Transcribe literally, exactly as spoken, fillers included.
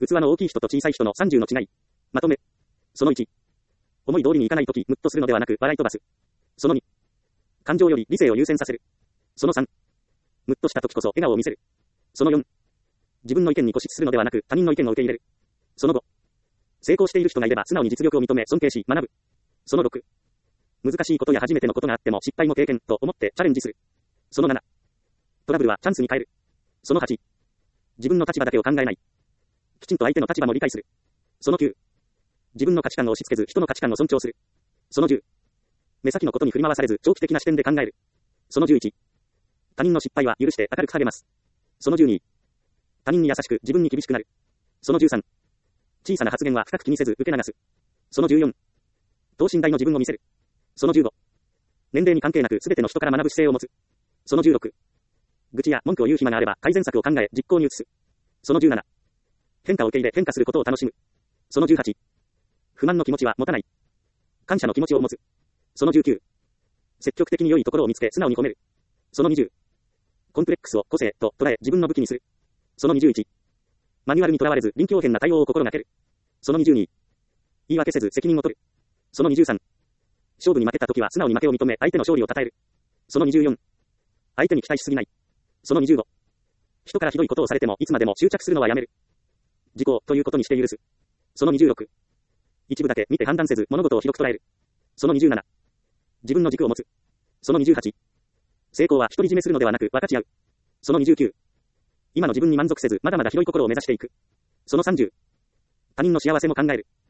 器の大きい人と小さい人のさんじゅうの違い。まとめ。そのいち。思い通りにいかないとき、ムッとするのではなく、笑い飛ばす。そのに。感情より理性を優先させる。そのさん。ムッとしたときこそ笑顔を見せる。そのよん。自分の意見に固執するのではなく、他人の意見を受け入れる。そのご。成功している人がいれば素直に実力を認め、尊敬し、学ぶ。そのろく。難しいことや初めてのことがあっても失敗も経験と思ってチャレンジする。そのなな。トラブルはチャンスに変える。そのはち。自分の立場だけを考えない。きちんと相手の立場も理解する。そのきゅう。自分の価値観を押し付けず人の価値観を尊重する。そのじゅう。目先のことに振り回されず長期的な視点で考える。そのじゅういち。他人の失敗は許して明るく励ます。そのじゅうに。他人に優しく自分に厳しくなる。そのじゅうさん。小さな発言は深く気にせず受け流す。そのじゅうよん。等身大の自分を見せる。そのじゅうご。年齢に関係なく全ての人から学ぶ姿勢を持つ。そのじゅうろく。愚痴や文句を言う暇があれば改善策を考え実行に移す。そのじゅうなな。変化を受け入れ変化することを楽しむ。そのじゅうはち。不満の気持ちは持たない。感謝の気持ちを持つ。そのじゅうきゅう。積極的に良いところを見つけ素直に込める。そのにじゅう。コンプレックスを個性と捉え自分の武器にする。そのにじゅういち。マニュアルにとらわれず臨機応変な対応を心がける。そのにじゅうに。言い訳せず責任を取る。そのにじゅうさん。勝負に負けた時は素直に負けを認め相手の勝利を称える。そのにじゅうよん。相手に期待しすぎない。そのにじゅうご。人からひどいことをされてもいつまでも執着するのはやめる。自己ということにして許す。そのにじゅうろく。一部だけ見て判断せず物事を広く捉える。そのにじゅうなな。自分の軸を持つ。そのにじゅうはち。成功は独り占めするのではなく分かち合う。そのにじゅうきゅう。今の自分に満足せずまだまだ広い心を目指していく。そのさんじゅう。他人の幸せも考える。